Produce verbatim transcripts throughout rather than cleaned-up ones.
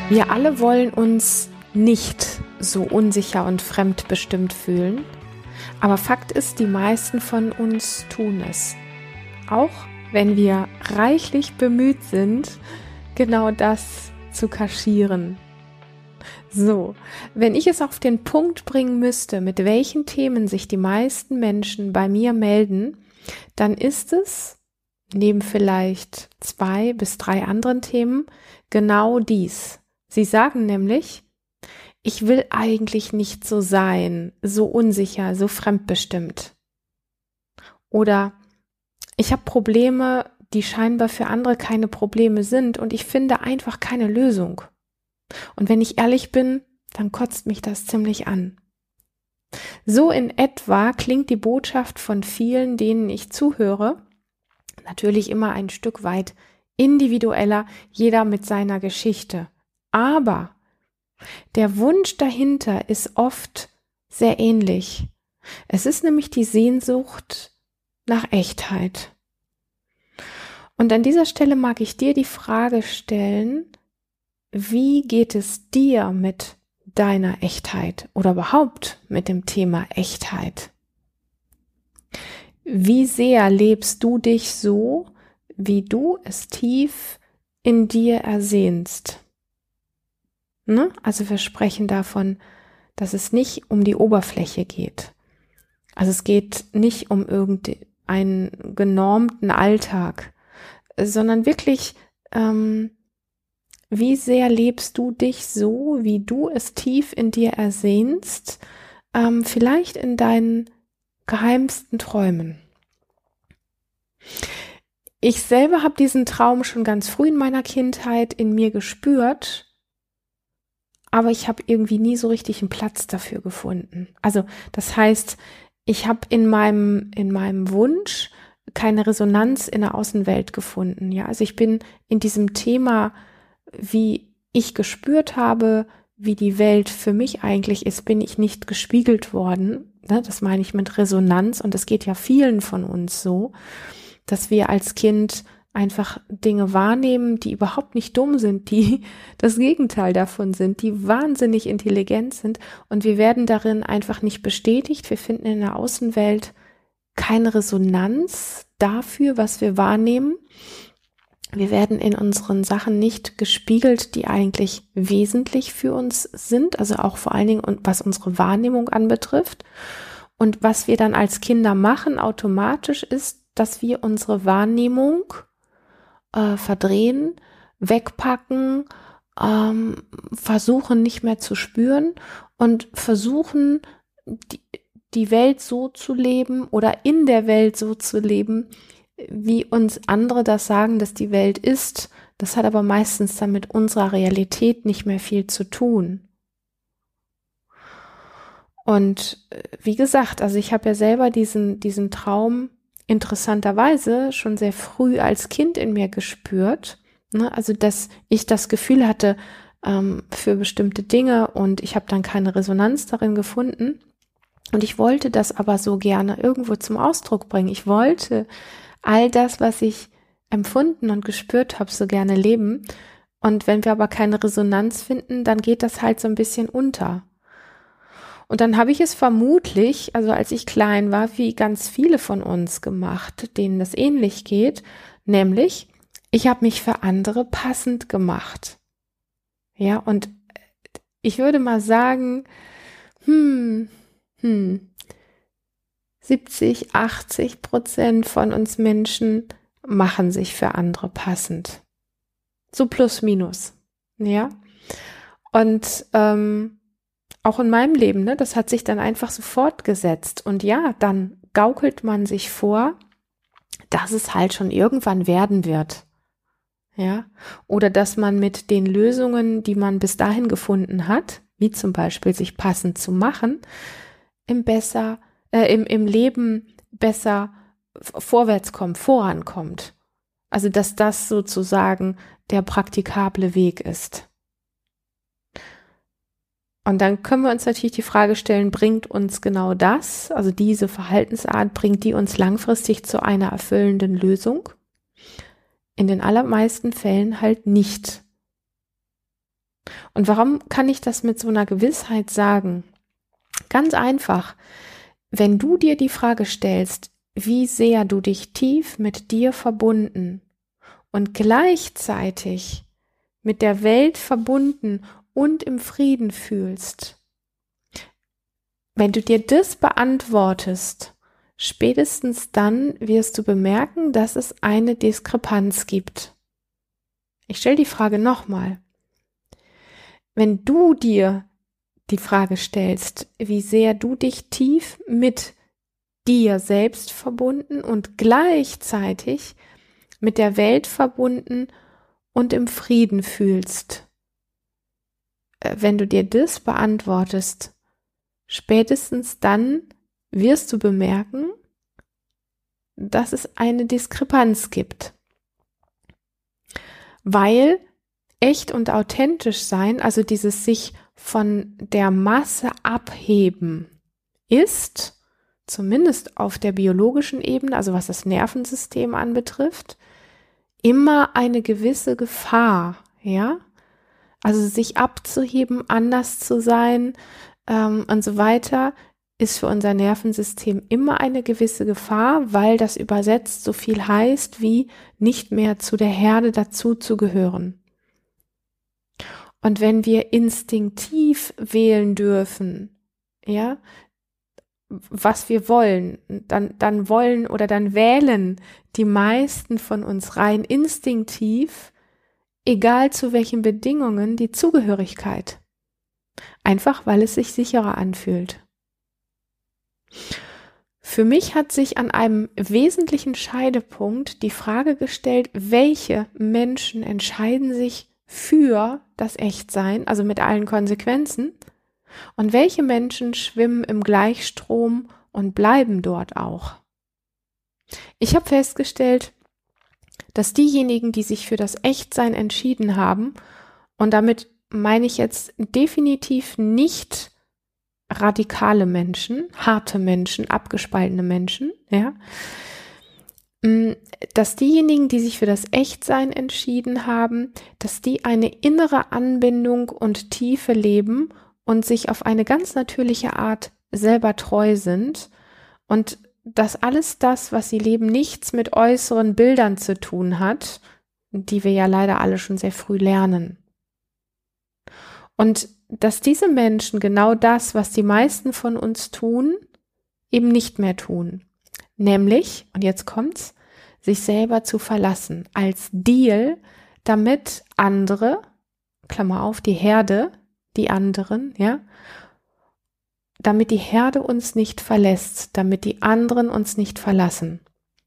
Wir alle wollen uns nicht so unsicher und fremdbestimmt fühlen, aber Fakt ist, die meisten von uns tun es. Auch wenn wir reichlich bemüht sind, genau das zu kaschieren. So, wenn ich es auf den Punkt bringen müsste, mit welchen Themen sich die meisten Menschen bei mir melden, dann ist es, neben vielleicht zwei bis drei anderen Themen, genau dies. Sie sagen nämlich, ich will eigentlich nicht so sein, so unsicher, so fremdbestimmt. Oder ich habe Probleme, die scheinbar für andere keine Probleme sind und ich finde einfach keine Lösung. Und wenn ich ehrlich bin, dann kotzt mich das ziemlich an. So in etwa klingt die Botschaft von vielen, denen ich zuhöre, natürlich immer ein Stück weit individueller, jeder mit seiner Geschichte. Aber der Wunsch dahinter ist oft sehr ähnlich. Es ist nämlich die Sehnsucht nach Echtheit. Und an dieser Stelle mag ich dir die Frage stellen, wie geht es dir mit deiner Echtheit oder überhaupt mit dem Thema Echtheit? Wie sehr lebst du dich so, wie du es tief in dir ersehnst? Ne? Also wir sprechen davon, dass es nicht um die Oberfläche geht. Also es geht nicht um irgendeinen genormten Alltag, sondern wirklich, ähm, wie sehr lebst du dich so, wie du es tief in dir ersehnst, ähm, vielleicht in deinen geheimsten Träumen. Ich selber habe diesen Traum schon ganz früh in meiner Kindheit in mir gespürt, aber ich habe irgendwie nie so richtig einen Platz dafür gefunden. Also das heißt, ich habe in meinem in meinem Wunsch keine Resonanz in der Außenwelt gefunden. Ja, also ich bin in diesem Thema, wie ich gespürt habe, wie die Welt für mich eigentlich ist, bin ich nicht gespiegelt worden. Ne? Das meine ich mit Resonanz und das geht ja vielen von uns so, dass wir als Kind einfach Dinge wahrnehmen, die überhaupt nicht dumm sind, die das Gegenteil davon sind, die wahnsinnig intelligent sind und wir werden darin einfach nicht bestätigt. Wir finden in der Außenwelt keine Resonanz dafür, was wir wahrnehmen. Wir werden in unseren Sachen nicht gespiegelt, die eigentlich wesentlich für uns sind, also auch vor allen Dingen, was unsere Wahrnehmung anbetrifft. Und was wir dann als Kinder machen, automatisch ist, dass wir unsere Wahrnehmung äh, verdrehen, wegpacken, ähm, versuchen nicht mehr zu spüren und versuchen, die, die Welt so zu leben oder in der Welt so zu leben, wie uns andere das sagen, dass die Welt ist. Das hat aber meistens dann mit unserer Realität nicht mehr viel zu tun. Und wie gesagt, also ich habe ja selber diesen, diesen Traum interessanterweise schon sehr früh als Kind in mir gespürt. Ne? Also dass ich das Gefühl hatte ähm, für bestimmte Dinge und ich habe dann keine Resonanz darin gefunden. Und ich wollte das aber so gerne irgendwo zum Ausdruck bringen. Ich wollte all das, was ich empfunden und gespürt habe, so gerne leben. Und wenn wir aber keine Resonanz finden, dann geht das halt so ein bisschen unter. Und dann habe ich es vermutlich, also als ich klein war, wie ganz viele von uns gemacht, denen das ähnlich geht, nämlich ich habe mich für andere passend gemacht. Ja, und ich würde mal sagen, hm, hm, siebzig, achtzig Prozent von uns Menschen machen sich für andere passend. So plus minus, ja. Und ähm, auch in meinem Leben, ne, das hat sich dann einfach so fortgesetzt. Und ja, dann gaukelt man sich vor, dass es halt schon irgendwann werden wird. Ja, oder dass man mit den Lösungen, die man bis dahin gefunden hat, wie zum Beispiel sich passend zu machen, im besser Äh, im, im Leben besser vorwärts kommt, vorankommt. Also, dass das sozusagen der praktikable Weg ist. Und dann können wir uns natürlich die Frage stellen, bringt uns genau das, also diese Verhaltensart, bringt die uns langfristig zu einer erfüllenden Lösung? In den allermeisten Fällen halt nicht. Und warum kann ich das mit so einer Gewissheit sagen? Ganz einfach, wenn du dir die Frage stellst, wie sehr du dich tief mit dir verbunden und gleichzeitig mit der Welt verbunden und im Frieden fühlst, wenn du dir das beantwortest, spätestens dann wirst du bemerken, dass es eine Diskrepanz gibt. Ich stelle die Frage nochmal. Wenn du dir die Frage stellst, wie sehr du dich tief mit dir selbst verbunden und gleichzeitig mit der Welt verbunden und im Frieden fühlst, wenn du dir das beantwortest, spätestens dann wirst du bemerken, dass es eine Diskrepanz gibt. Weil echt und authentisch sein, also dieses sich von der Masse abheben, ist, zumindest auf der biologischen Ebene, also was das Nervensystem anbetrifft, immer eine gewisse Gefahr, ja? Also sich abzuheben, anders zu sein ähm, und so weiter, ist für unser Nervensystem immer eine gewisse Gefahr, weil das übersetzt so viel heißt, wie nicht mehr zu der Herde dazu zu gehören. Und wenn wir instinktiv wählen dürfen, ja, was wir wollen, dann, dann wollen oder dann wählen die meisten von uns rein instinktiv, egal zu welchen Bedingungen, die Zugehörigkeit. Einfach, weil es sich sicherer anfühlt. Für mich hat sich an einem wesentlichen Scheidepunkt die Frage gestellt, welche Menschen entscheiden sich für das Echtsein, also mit allen Konsequenzen, und welche Menschen schwimmen im Gleichstrom und bleiben dort auch. Ich habe festgestellt, dass diejenigen, die sich für das Echtsein entschieden haben, und damit meine ich jetzt definitiv nicht radikale Menschen, harte Menschen, abgespaltene Menschen, ja, dass diejenigen, die sich für das Echtsein entschieden haben, dass die eine innere Anbindung und Tiefe leben und sich auf eine ganz natürliche Art selber treu sind und dass alles das, was sie leben, nichts mit äußeren Bildern zu tun hat, die wir ja leider alle schon sehr früh lernen. Und dass diese Menschen genau das, was die meisten von uns tun, eben nicht mehr tun. Nämlich, und jetzt kommt's, sich selber zu verlassen, als Deal, damit andere, Klammer auf, die Herde, die anderen, ja, damit die Herde uns nicht verlässt, damit die anderen uns nicht verlassen.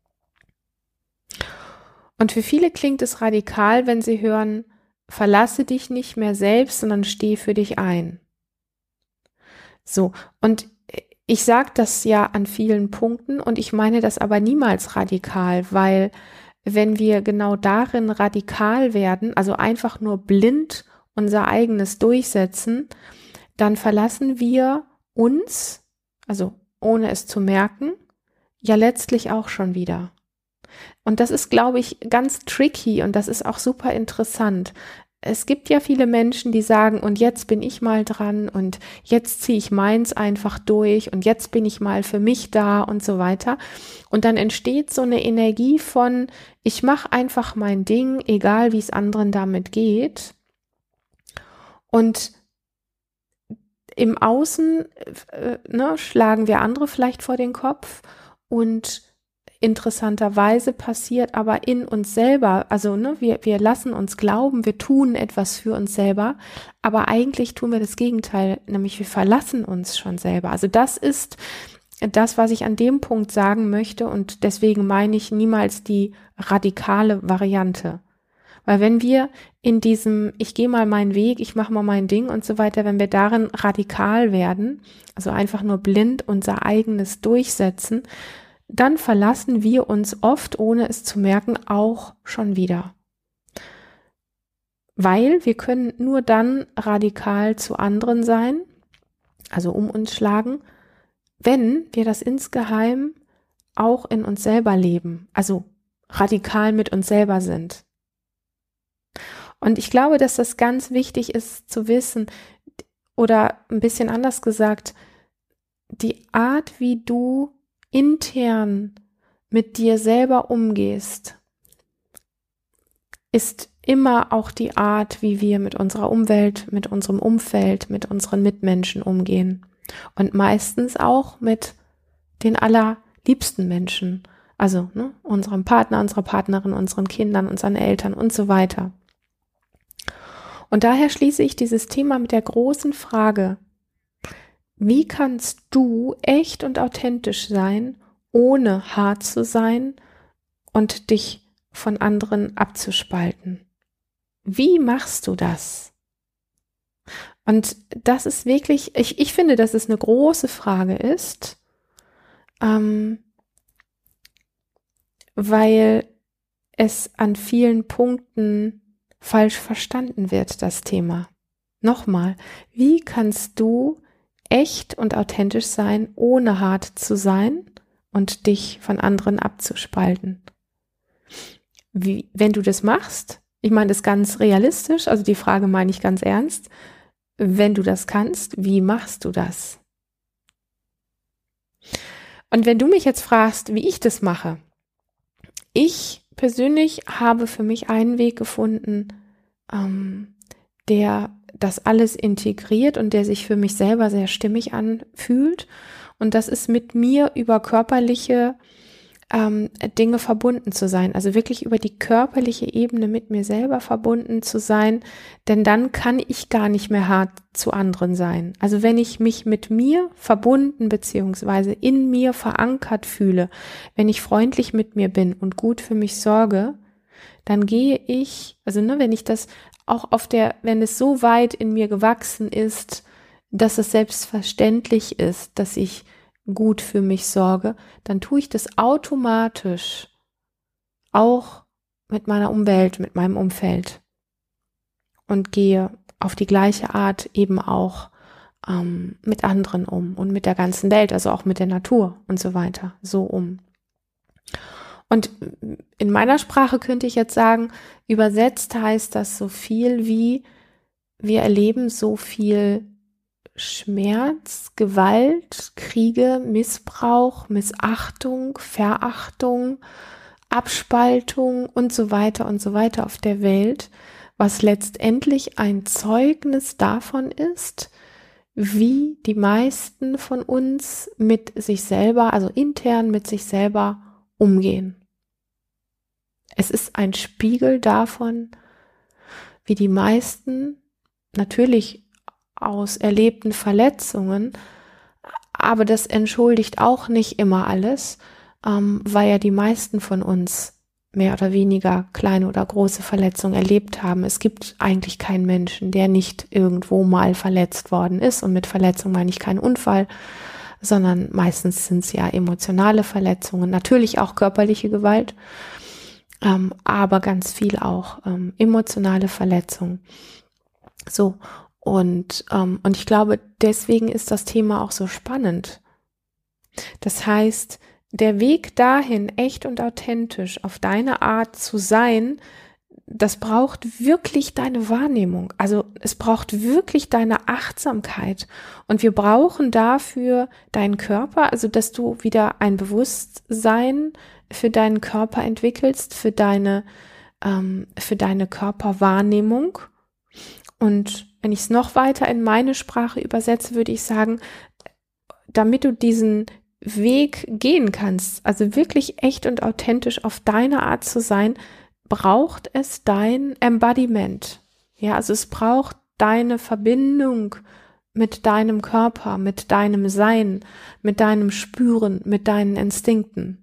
Und für viele klingt es radikal, wenn sie hören, verlasse dich nicht mehr selbst, sondern steh für dich ein. So, und ich sage das ja an vielen Punkten und ich meine das aber niemals radikal, weil wenn wir genau darin radikal werden, also einfach nur blind unser eigenes durchsetzen, dann verlassen wir uns, also ohne es zu merken, ja letztlich auch schon wieder. Und das ist, glaube ich, ganz tricky und das ist auch super interessant. Es gibt ja viele Menschen, die sagen, und jetzt bin ich mal dran und jetzt ziehe ich meins einfach durch und jetzt bin ich mal für mich da und so weiter. Und dann entsteht so eine Energie von, ich mache einfach mein Ding, egal wie es anderen damit geht. Und im Außen äh, ne, schlagen wir andere vielleicht vor den Kopf und interessanterweise passiert aber in uns selber, also ne, wir, wir lassen uns glauben, wir tun etwas für uns selber, aber eigentlich tun wir das Gegenteil, nämlich wir verlassen uns schon selber. Also das ist das, was ich an dem Punkt sagen möchte und deswegen meine ich niemals die radikale Variante. Weil wenn wir in diesem, ich gehe mal meinen Weg, ich mache mal mein Ding und so weiter, wenn wir darin radikal werden, also einfach nur blind unser eigenes durchsetzen, dann verlassen wir uns oft, ohne es zu merken, auch schon wieder. Weil wir können nur dann radikal zu anderen sein, also um uns schlagen, wenn wir das insgeheim auch in uns selber leben, also radikal mit uns selber sind. Und ich glaube, dass das ganz wichtig ist zu wissen, oder ein bisschen anders gesagt, die Art, wie du intern mit dir selber umgehst, ist immer auch die Art, wie wir mit unserer Umwelt, mit unserem Umfeld, mit unseren Mitmenschen umgehen. Und meistens auch mit den allerliebsten Menschen. Also ne, unserem Partner, unserer Partnerin, unseren Kindern, unseren Eltern und so weiter. Und daher schließe ich dieses Thema mit der großen Frage: Wie kannst du echt und authentisch sein, ohne hart zu sein und dich von anderen abzuspalten? Wie machst du das? Und das ist wirklich, ich, ich finde, dass es eine große Frage ist, ähm, weil es an vielen Punkten falsch verstanden wird, das Thema. Nochmal, wie kannst du echt und authentisch sein, ohne hart zu sein und dich von anderen abzuspalten? Wie, wenn du das machst, ich meine das ganz realistisch, also die Frage meine ich ganz ernst, wenn du das kannst, wie machst du das? Und wenn du mich jetzt fragst, wie ich das mache, ich persönlich habe für mich einen Weg gefunden, ähm, der das alles integriert und der sich für mich selber sehr stimmig anfühlt. Und das ist, mit mir über körperliche ähm, Dinge verbunden zu sein. Also wirklich über die körperliche Ebene mit mir selber verbunden zu sein. Denn dann kann ich gar nicht mehr hart zu anderen sein. Also wenn ich mich mit mir verbunden beziehungsweise in mir verankert fühle, wenn ich freundlich mit mir bin und gut für mich sorge, dann gehe ich, also ne, wenn ich das auch auf der, wenn es so weit in mir gewachsen ist, dass es selbstverständlich ist, dass ich gut für mich sorge, dann tue ich das automatisch auch mit meiner Umwelt, mit meinem Umfeld und gehe auf die gleiche Art eben auch ähm, mit anderen um und mit der ganzen Welt, also auch mit der Natur und so weiter, so um. Und in meiner Sprache könnte ich jetzt sagen, übersetzt heißt das so viel wie: Wir erleben so viel Schmerz, Gewalt, Kriege, Missbrauch, Missachtung, Verachtung, Abspaltung und so weiter und so weiter auf der Welt, was letztendlich ein Zeugnis davon ist, wie die meisten von uns mit sich selber, also intern mit sich selber umgehen. Es ist ein Spiegel davon, wie die meisten, natürlich aus erlebten Verletzungen, aber das entschuldigt auch nicht immer alles, ähm, weil ja die meisten von uns mehr oder weniger kleine oder große Verletzungen erlebt haben. Es gibt eigentlich keinen Menschen, der nicht irgendwo mal verletzt worden ist, und mit Verletzung meine ich keinen Unfall, sondern meistens sind es ja emotionale Verletzungen, natürlich auch körperliche Gewalt, ähm, aber ganz viel auch ähm, emotionale Verletzungen. So, und, ähm, und ich glaube, deswegen ist das Thema auch so spannend. Das heißt, der Weg dahin, echt und authentisch auf deine Art zu sein, das braucht wirklich deine Wahrnehmung. Also es braucht wirklich deine Achtsamkeit. Und wir brauchen dafür deinen Körper, also dass du wieder ein Bewusstsein für deinen Körper entwickelst, für deine, ähm, für deine Körperwahrnehmung. Und wenn ich es noch weiter in meine Sprache übersetze, würde ich sagen, damit du diesen Weg gehen kannst, also wirklich echt und authentisch auf deine Art zu sein, braucht es dein Embodiment. Ja, also es braucht deine Verbindung mit deinem Körper, mit deinem Sein, mit deinem Spüren, mit deinen Instinkten.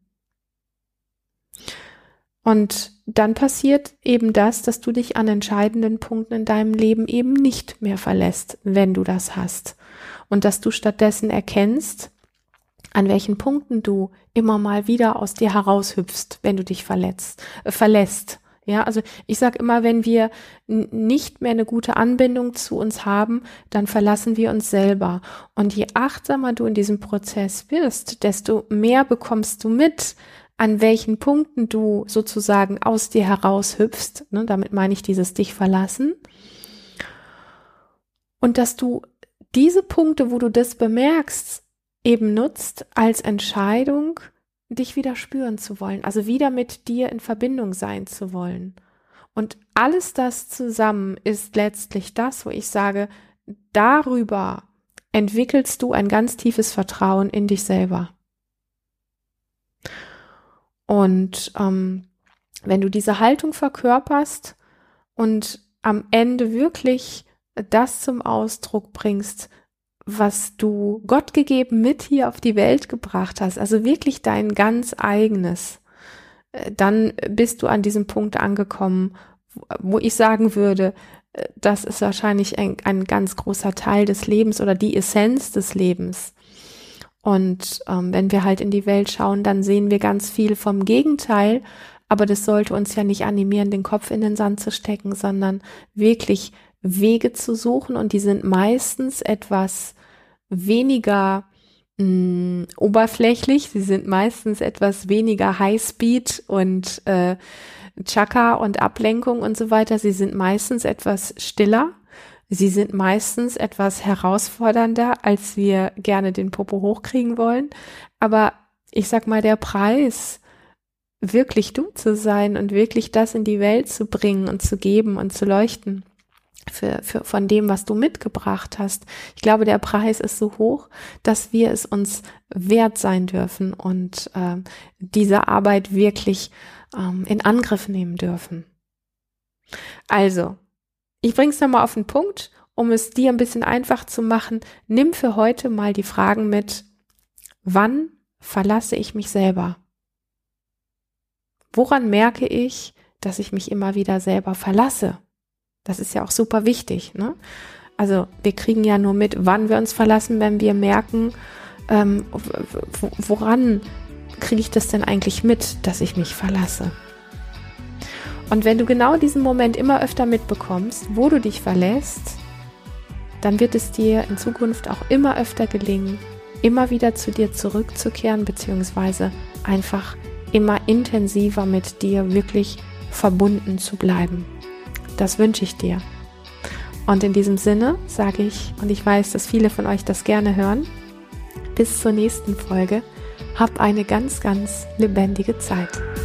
Und dann passiert eben das, dass du dich an entscheidenden Punkten in deinem Leben eben nicht mehr verlässt, wenn du das hast. Und dass du stattdessen erkennst, an welchen Punkten du immer mal wieder aus dir heraushüpfst, wenn du dich verletzt, äh, verlässt. Ja, also ich sage immer, wenn wir n- nicht mehr eine gute Anbindung zu uns haben, dann verlassen wir uns selber. Und je achtsamer du in diesem Prozess bist, desto mehr bekommst du mit, an welchen Punkten du sozusagen aus dir heraus hüpfst, ne, damit meine ich dieses dich verlassen, und dass du diese Punkte, wo du das bemerkst, eben nutzt als Entscheidung, dich wieder spüren zu wollen, also wieder mit dir in Verbindung sein zu wollen. Und alles das zusammen ist letztlich das, wo ich sage, darüber entwickelst du ein ganz tiefes Vertrauen in dich selber. Und ähm, wenn du diese Haltung verkörperst und am Ende wirklich das zum Ausdruck bringst, was du Gott gegeben mit hier auf die Welt gebracht hast, also wirklich dein ganz eigenes, dann bist du an diesem Punkt angekommen, wo ich sagen würde, das ist wahrscheinlich ein, ein ganz großer Teil des Lebens oder die Essenz des Lebens. Und ähm, wenn wir halt in die Welt schauen, dann sehen wir ganz viel vom Gegenteil, aber das sollte uns ja nicht animieren, den Kopf in den Sand zu stecken, sondern wirklich Wege zu suchen, und die sind meistens etwas weniger mh, oberflächlich, sie sind meistens etwas weniger Highspeed und äh, Chaka und Ablenkung und so weiter, sie sind meistens etwas stiller, sie sind meistens etwas herausfordernder, als wir gerne den Popo hochkriegen wollen, aber ich sag mal, der Preis, wirklich du zu sein und wirklich das in die Welt zu bringen und zu geben und zu leuchten, Für, für, von dem, was du mitgebracht hast. Ich glaube, der Preis ist so hoch, dass wir es uns wert sein dürfen und äh, diese Arbeit wirklich ähm, in Angriff nehmen dürfen. Also, ich bringe es nochmal auf den Punkt, um es dir ein bisschen einfach zu machen. Nimm für heute mal die Fragen mit: Wann verlasse ich mich selber? Woran merke ich, dass ich mich immer wieder selber verlasse? Das ist ja auch super wichtig, ne? Also wir kriegen ja nur mit, wann wir uns verlassen, wenn wir merken, ähm, woran kriege ich das denn eigentlich mit, dass ich mich verlasse? Und wenn du genau diesen Moment immer öfter mitbekommst, wo du dich verlässt, dann wird es dir in Zukunft auch immer öfter gelingen, immer wieder zu dir zurückzukehren, beziehungsweise einfach immer intensiver mit dir wirklich verbunden zu bleiben. Das wünsche ich dir. Und in diesem Sinne sage ich, und ich weiß, dass viele von euch das gerne hören, bis zur nächsten Folge, hab eine ganz, ganz lebendige Zeit.